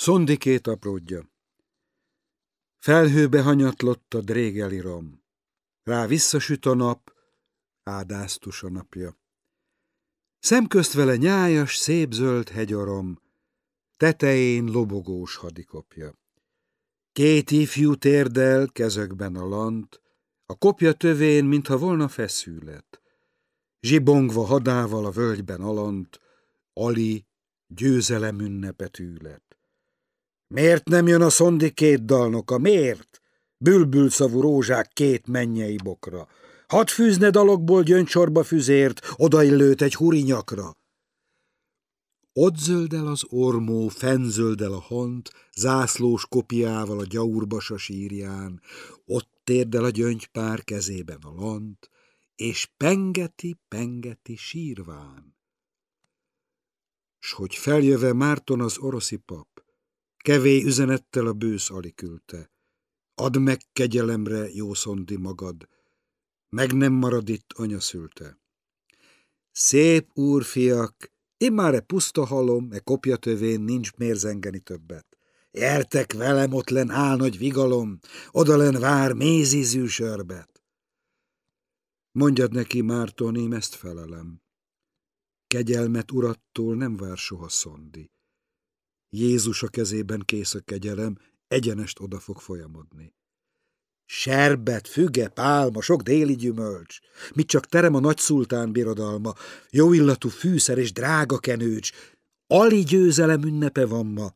Szondikét apródja. Felhőbe hanyatlott a drégeli rom. Rá visszasüt a nap, ádásztus a napja. Szemközt vele nyájas, szép zöld hegyarom, tetején lobogós hadikopja. Két ifjú térdel kezökben a lant, a kopja tövén, mintha volna feszület. Zsibongva hadával a völgyben alant, Ali győzelem ünnepet űlet. Miért nem jön a Szondikét dalnoka, miért? Bülbülszavú rózsák két mennyei bokra. Hadd fűzne dalokból gyöngycsorba füzért, odaillőt egy hurinyakra. Ott zöldel az ormó, fennzöldel a hont, zászlós kopiával a gyaurbasa sírján, ott térdel a gyöngypár kezében a lant, és pengeti sírván. S hogy feljöve Márton az oroszi pap, kevély üzenettel a bősz Ali küldte. Add meg kegyelemre, jó Szondi, magad, meg nem marad itt anya szülte. Szép úrfiak, immár e puszta halom, e kopja tövén nincs mér zengeni többet. Jertek velem, ott len áll nagy vigalom, odalen vár mézízű sörbet. Mondjad neki, Márton, én ezt felelem. Kegyelmet urattól nem vár soha Szondi. Jézus a kezében kész a kegyelem, egyenest oda fog folyamodni. Serbet, füge, pálma, sok déli gyümölcs, mit csak terem a nagyszultán birodalma, jó illatú fűszer és drága kenőcs, Ali győzelem ünnepe van ma.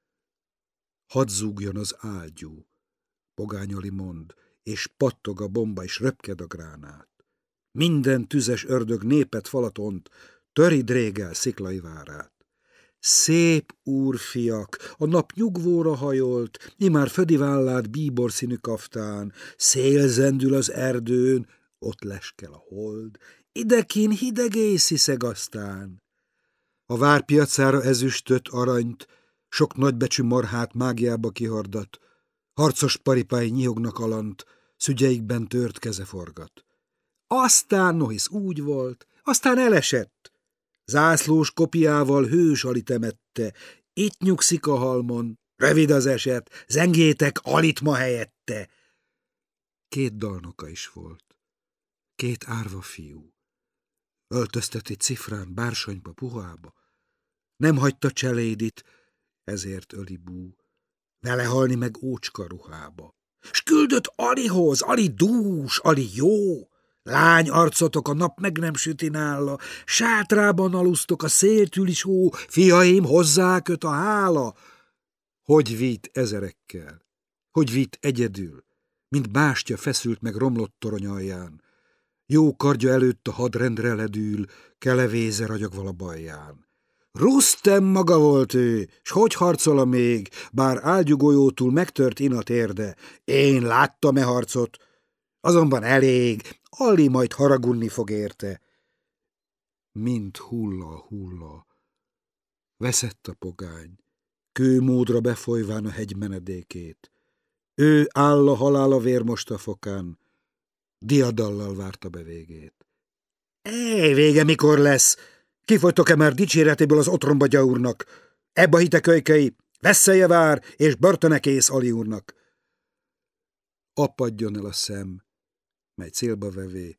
Hadd zúgjon az ágyú, pogány Ali mond, és pattog a bomba, és röpked a gránát. Minden tüzes ördög népet falatont, töri drégel sziklai várát. Szép úrfiak, a nap nyugvóra hajolt, immár födi vállát bíborszínű kaftán, szél zendül az erdőn, ott leskel a hold, idekin hideg észiszeg aztán. A várpiacára ezüstöt, aranyt, sok nagybecsű marhát mágiába kihordat, harcos paripái nyihognak alant, szügyeikben tört keze forgat. Aztán nohisz úgy volt, aztán elesett. Zászlós kopiával hős Ali temette, itt nyugszik a halmon, rövid az eset, zengétek Alit ma helyette. Két dalnoka is volt, két árva fiú, öltözteti cifrán, bársonyba, puhába. Nem hagyta cselédit, ezért öli bú, vele halni meg ócska ruhába. S küldött Alihoz, Ali dús, Ali jó. Lány arcotok, a nap meg nem süti nála, sátrában alusztok, a széltül is hó, fiaim, hozzáköt a hála. Hogy vitt ezerekkel, hogy vitt egyedül, mint bástya feszült meg romlott torony alján. Jó kardja előtt a hadrendre ledül, kelevéze ragyogval a balján. Rusztem maga volt ő, s hogy harcol még, bár ágyúgolyótól megtört inat érde. Én láttam-e harcot, azonban elég, Ali majd haragudni fog érte. Mint hulla, veszett a pogány, kőmódra befolyván a hegy menedékét. Ő áll a halála vérmost a fokán, diadallal várta be végét. Vége mikor lesz? Kifogytok-e már dicséretéből az otromba gyaurnak? Ebbe a hite kölykei, vesszelje vár, és börtöne kész Ali úrnak. Apadjon el a szem, mely célba vevé.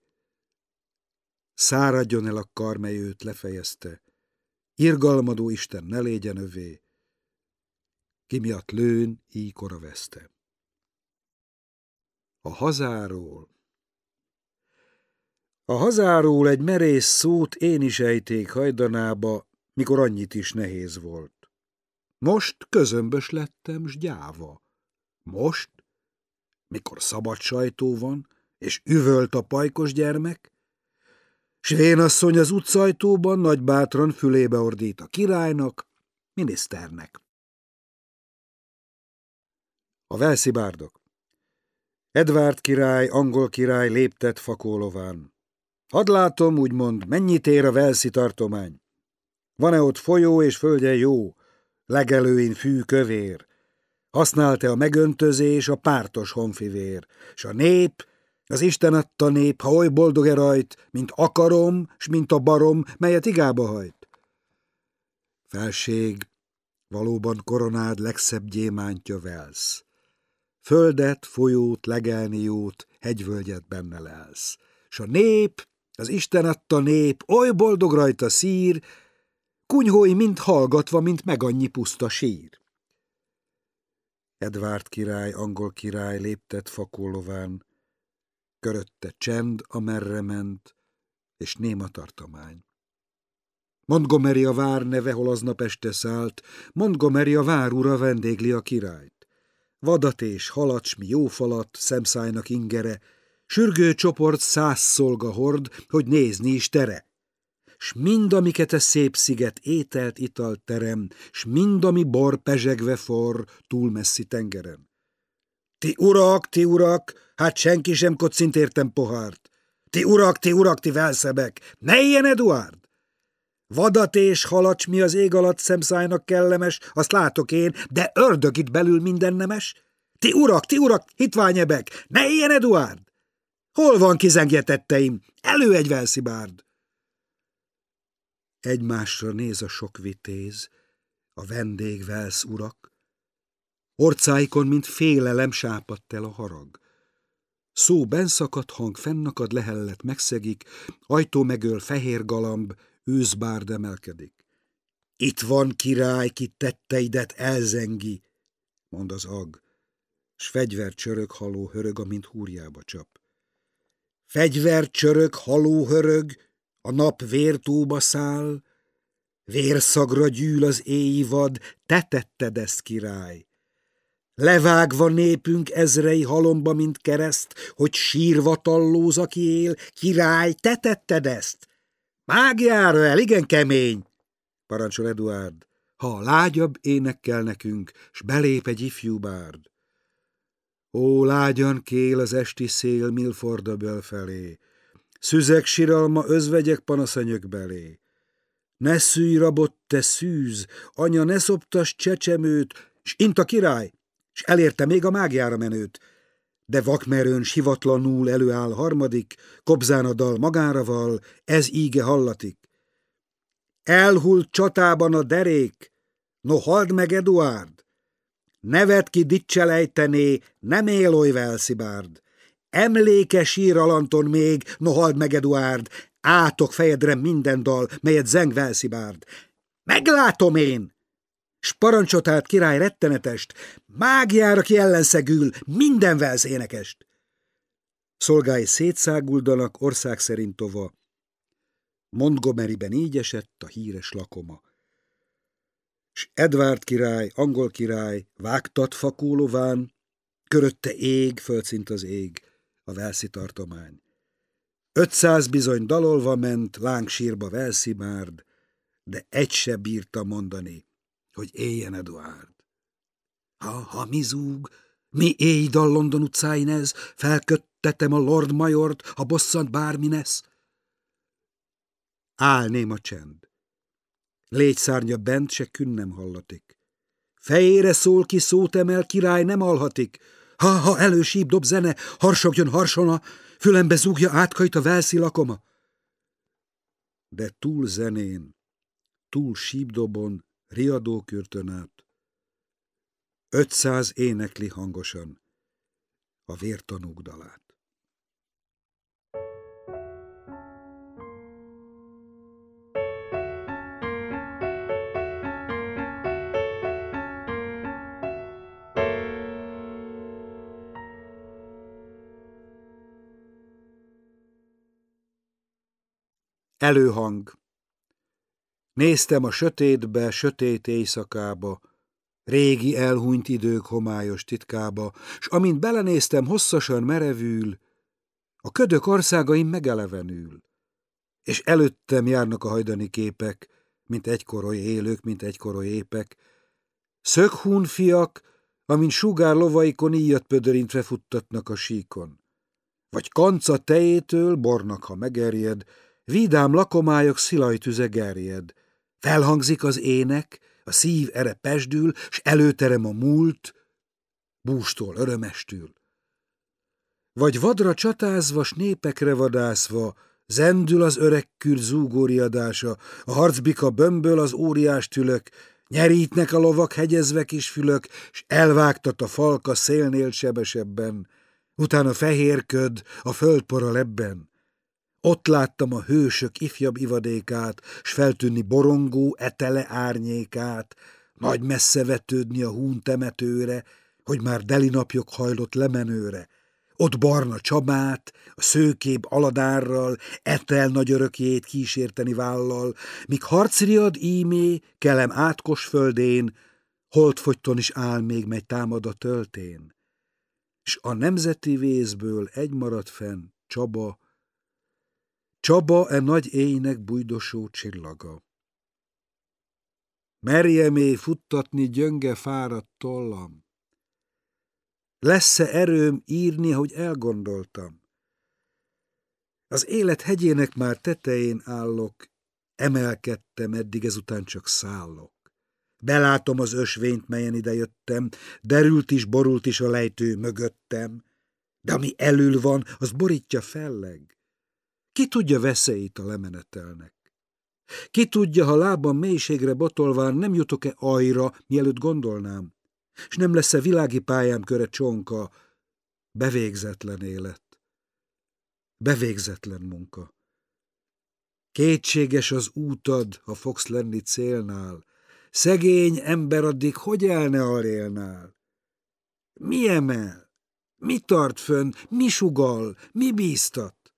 Száradjon el a kar, mely őt lefejezte. Irgalmadó Isten ne légyen övé, ki miatt lőn, íjkora veszte. A hazáról. A hazáról egy merész szót én is ejték hajdanába, mikor annyit is nehéz volt. Most közömbös lettem, s gyáva. Most, mikor szabad sajtó van, és üvölt a pajkos gyermek, s vénasszony az utcajtóban nagybátran fülébe ordít a királynak, miniszternek. A velszi bárdok. Edvárd király, angol király léptet fakólován. Hadd látom, úgymond, mennyit ér a velszi tartomány. Van-e ott folyó és földje jó, legelőin fű kövér? Használt-e a megöntözés a pártos honfivér? S a nép, az Isten adta nép, ha oly boldog-e rajt, mint akarom, s mint a barom, melyet igába hajt? Felség, Valóban koronád legszebb gyémántja Velsz. Földet, folyót, legelni jót, hegyvölgyet benne lelsz. S a nép, az Isten adta nép, oly boldog rajta szír, kunyhói mind hallgatva, mint megannyi puszta sír. Edvárd király, angol király léptett fakólován, körötte csend, amerre ment, és néma tartomány. Montgomery a vár neve, hol aznap este szállt, Montgomery a vár ura vendégli a királyt. Vadat és halat, s mi jó falat, szemszájnak ingere, sürgő csoport 100 szolga hord, hogy nézni is tere. S mind, amiket a szép sziget ételt, italt terem, s mind, ami bor pezsegve forr túl messzi tengeren. Ti urak, hát senki sem kocint értem pohárt. Ti urak, ti velszebek, ne ilyen Eduárd! Vadat és halat, mi az ég alatt szemszájnak kellemes, azt látok én, de ördög itt belül minden nemes. Ti urak, hitványebek, ne ilyen Eduárd! Hol van kizengjetetteim? Elő egy velszi bárd! Egymásra néz a sok vitéz, a vendég velsz urak. Orcáikon, mint félelem, sápadt el a harag. Szó benszakadt, hang fennakad, lehellet megszegik, ajtó megöl, fehér galamb, őszbárd emelkedik. Itt van király, ki tetteidet elzengi, mond az ag, s fegyver csörög, haló hörög, amint húrjába csap. Fegyver csörög, haló hörög, a nap vértóba száll, vérszagra gyűl az éji vad, te tetted ezt, király. Levágva népünk ezrei halomba, mint kereszt, hogy sírva tallóz, aki él, király, te tetted ezt. Mágiára el, igen kemény, parancsol Eduárd, ha lágyabb énekkel nekünk, s belép egy ifjú bárd. Ó, lágyan kél az esti szél Milfordaböl felé, szüzek siralma, özvegyek panaszanyök belé. Ne szűj rabot, te szűz, anya, ne szoptas csecsemőt, s int a király, s elérte még a mágiára menőt. De vakmerőn sivatlanul előáll harmadik, kobzán a dal magára val, ez íge hallatik. Elhult csatában a derék, no halld meg Eduárd! Nevet ki dicselejtené, nem él oly velszi bárd. Emléke sír alanton még, no halld meg Eduárd, átok fejedre minden dal, melyet zeng velszi bárd. Meglátom én! S parancsot állt király rettenetest, mágiára ki ellenszegül minden velsz énekest. Szolgái szétszáguldanak ország szerint tova, Montgomeryben így esett a híres lakoma. S Edvárd király, angol király, vágtat fakólován, körötte ég, földszint az ég, a velszi tartomány. 500 bizony dalolva ment lángsírba velszi bárd, de egy se bírta mondani, hogy éljen Eduárd. Ha mi zúg, mi éjdal London utcáin ez, felköttetem a Lord Majort, ha bosszant bármi nesz. Álném a csend. Légyszárnya bent se künn nem hallatik. Fejére szól ki, szót emel, király nem alhatik. Ha elősíp dob zene, harsogjon harsona, fülembe zúgja átkajt a velszi lakoma. De túl zenén, túl sípdobon, riadókürtön át, 500 énekli hangosan a vértanúk dalát. Előhang. Néztem a sötétbe, sötét éjszakába, régi elhunyt idők homályos titkába, s amint belenéztem hosszasan merevül, a ködök országaim megelevenül, és előttem járnak a hajdani képek, mint egykor élők, mint egykor épek. Szökhún fiak, amint sugár lovaikon íjat pödörintve futtatnak a síkon. Vagy kanca tejétől, bornak, ha megerjed, vidám lakomályok szilajtüze gerjed. Felhangzik az ének, a szív ere pesdül, s előterem a múlt, bústól örömestül. Vagy vadra csatázva, s népekre vadászva, zendül az öreg kürd zúgóriadása, a harcbika bömböl az óriás tülök, Nyerítnek a lovak hegyezve kis fülök, s elvágtat a falka szélnél sebesebben, utána fehér köd, a földpora lebben. Ott láttam a hősök ifjabb ivadékát, s feltűnni borongó etele árnyékát, nagy messze vetődni a hún temetőre, hogy már deli napjok hajlott lemenőre. Ott Barna Csabát, a szőkép Aladárral, etel nagy örökjét kísérteni vállal, míg harcriad ímé, kelem átkos földén, holdfogyton is áll még megy támad a töltén. S a nemzeti vészből egy maradt fenn, Csaba, Csaba e nagy éjnek bujdosó csillaga. Merjemé futtatni gyönge fáradt tollam. Lesz-e erőm írni, hogy elgondoltam? Az élet hegyének már tetején állok, emelkedtem, eddig ezután csak szállok. Belátom az ösvényt, melyen idejöttem, derült is, borult is a lejtő mögöttem, de ami elül van, az borítja felleg. Ki tudja veszélyt a lemenetelnek? Ki tudja, ha lábam mélységre botolván nem jutok-e ajra, mielőtt gondolnám? És nem lesz-e világi pályám köre csonka, bevégzetlen élet, bevégzetlen munka. Kétséges az útad, ha fogsz lenni célnál, szegény ember addig hogy elne alélnál? Mi emel? Mi tart fönn? Mi sugal? Mi bíztat?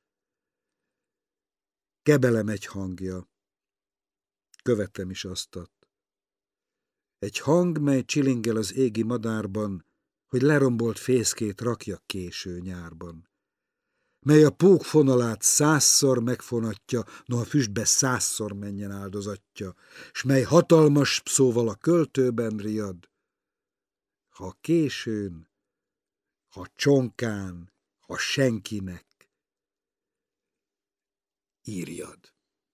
Kebelem egy hangja. Követem is aztat. Egy hang, mely csilingel az égi madárban, hogy lerombolt fészkét rakjak késő nyárban. Mely a pók fonalát 100-szor megfonatja, no a füstbe 100-szor menjen áldozatja, s mely hatalmas szóval a költőben riad. Ha későn, ha csonkán, ha senkinek, írjad.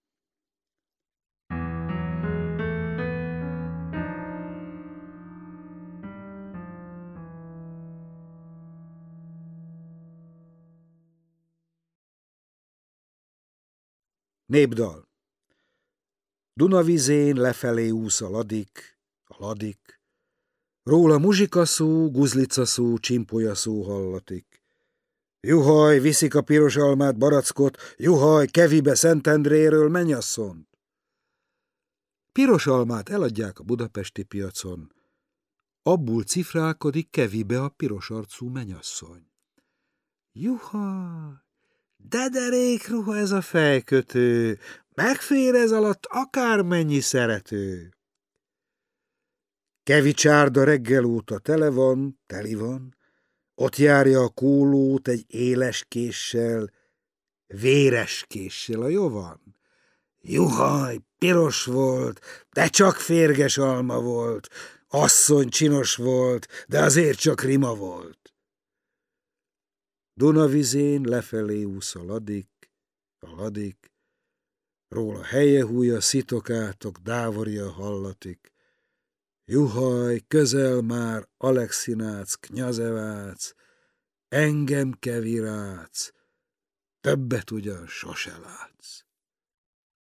Népdal. Dunavizén lefelé úsz a ladik, róla muzsikaszó, guzlicaszó, csimpójaszó hallatik. Juhaj, viszik a piros almát, barackot, juhaj, Kevibe Szentendréről mennyasszont. Piros almát eladják a budapesti piacon, abból cifrálkodik Kevibe a piros arcú mennyasszony. Juhaj! De derék ruha ez a fejkötő, megfér ez alatt akármennyi szerető. Kevi csárda reggel óta teli van, ott járja a kólót egy éles késsel, véres késsel a jovan. Juhaj, piros volt, de csak férges alma volt, asszony csinos volt, de azért csak rima volt. Dunavizén lefelé úsz a ladik, róla helye húja, szitokátok, dávorja hallatik. Juhaj, közel már Alexinác, Knyazevác, engem Kevirác, többet ugyan sose látsz.